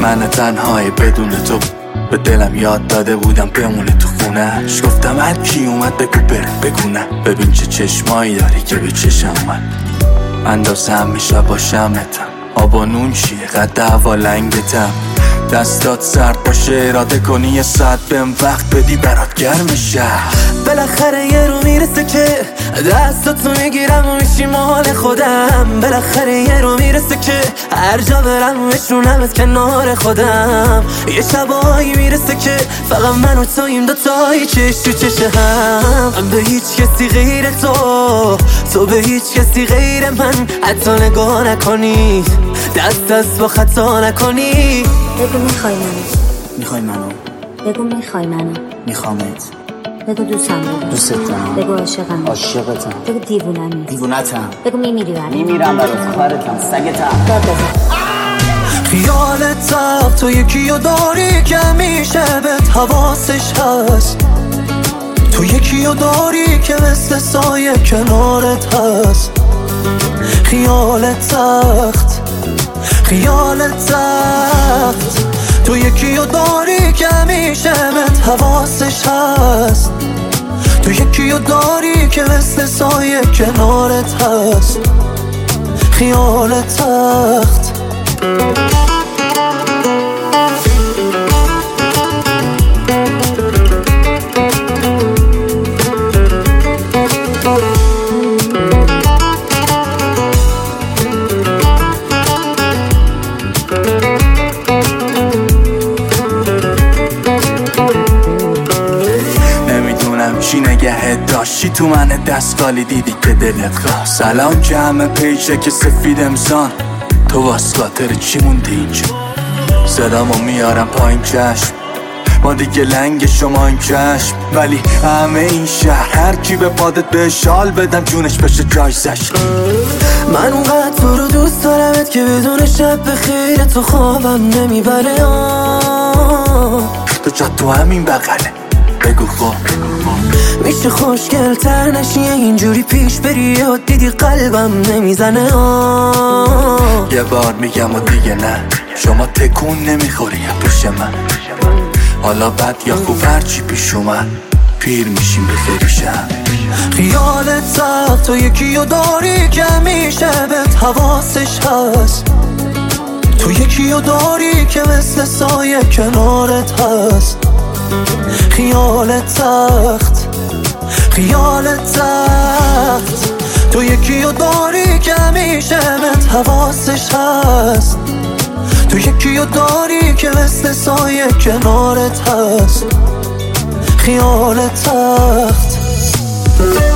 من تنهایی بدون تو به دلم یاد داده بودم بمونه تو خونهش. گفتم هر کی اومد بگو بره بگو نه. ببین چه چشمایی داری که به چشم من اندازه همیشه باشمتم. آب و نون چیه قد هوا لنگتم. دستات سرد باشه اراده کنی یه ساعت بهم وقت بدی برات گرم شهر. بالاخره یه رو میرسه که دستاتو میگیرم و میشی مال خودم. بالاخره یه رو میرسه که هر جا برم میشونمت کنار خودم. یه شبایی میرسه که فقط من و تویم دوتایی چش تو چش هم. به هیچ کسی غیر تو به هیچ کسی غیر من حتی نگاه نکنی. دست با خطا نکنی. بگو میخوای منو. میخوای منو؟ بگو میخوای منو. میخوامت. بگو دوستم داری. دوست دارم. بگو عاشقم. عاشقتم. بگو دیوونمی. دیوونتم. بگو میمیری برام. میمیرم برات کارتم سگتم. داد بزن. خیالت سخت تو یکیو داری که همیشه بهت حواسش هست. تو یکیو داری که مثل سایه کنارت هست. خیالت سخت تو یکیو داری که همیشه بهت حواسش هست. تو یکیو داری که مثل سایه کنارت هست. خیالت سخت. چی نگهت داشتی تو من دستگالی دیدی که دلت خواست. سلام جمع پیشه که سفید امسان تو واسه خاطر چی موندی اینجا. صدامو میارم پایین چشم ما دیگه لنگ شما این چشم. ولی همه این شهر هر کی به پادت به شال بدم جونش بشه جایزش. من اونقدر تو رو دوست دارمت که بدون شب به خیر تو خوابم نمیبره. تو جا تو همین بغله بگو خب میشه خوشگل تر نشی اینجوری پیش بری یا دیدی قلبم نمیزنه. یه بار میگم و دیگه نه. شما تکون نمیخوری پیش من. حالا بد یا خوب هرچی پیش اومد پیر میشیم به خیریشم. خیالت سخت تو یکیو داری که همیشه بهت حواسش هست. تو یکیو داری که مثل سایه کنارت هست. خیالت سخت تو یکیو داری که همیشه بهت حواسش هست. تو یکیو داری که مثل سایه کنارت هست. خیالت سخت.